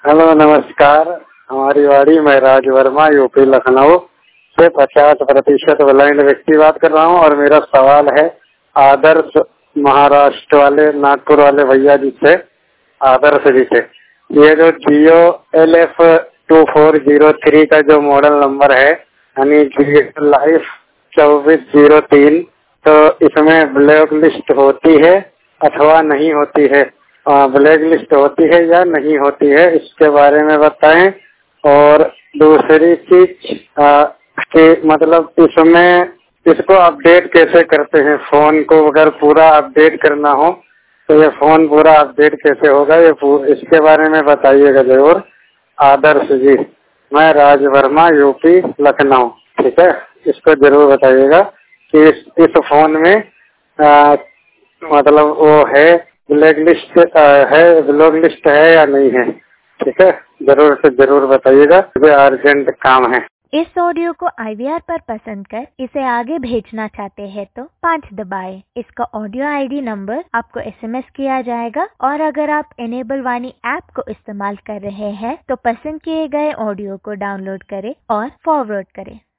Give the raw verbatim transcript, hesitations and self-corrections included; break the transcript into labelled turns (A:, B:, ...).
A: Hello नमस्कार। हमारी वाड़ी मैं राज वर्मा यूपी लखनऊ से पचास प्रतिशत ब्लाइंड व्यक्ति बात कर रहा हूँ और मेरा सवाल है आदर्श महाराष्ट्र वाले नागपुर वाले भैया जी से, आदर्श जी से। ये जो Jio L F two four zero three का जो मॉडल नंबर है यानी जियो लाइफ चौबीस जीरो तीन, तो इसमें ब्लैक लिस्ट होती है अथवा नहीं होती है? ब्लैक लिस्ट होती है या नहीं होती है, इसके बारे में बताएं। और दूसरी चीज कि मतलब इसमें इसको अपडेट कैसे करते हैं? फोन को अगर पूरा अपडेट करना हो तो ये फोन पूरा अपडेट कैसे होगा, ये इसके बारे में बताइएगा जरूर। आदर्श जी, मैं राज वर्मा यूपी लखनऊ, ठीक है। इसको जरूर बताइएगा कि इस, इस फोन में आ, मतलब वो है ब्लैक लिस्ट है, ब्लैक लिस्ट है या नहीं है, ठीक है। जरूर से जरूर बताइएगा, मुझे अर्जेंट काम है।
B: इस ऑडियो को आई वी आर पर पसंद कर इसे आगे भेजना चाहते हैं तो पाँच दबाएं। इसका ऑडियो आई डी नंबर आपको एस एम एस किया जाएगा और अगर आप इनेबल वाणी ऐप को इस्तेमाल कर रहे हैं तो पसंद किए गए ऑडियो को डाउनलोड करें और फॉरवर्ड करें।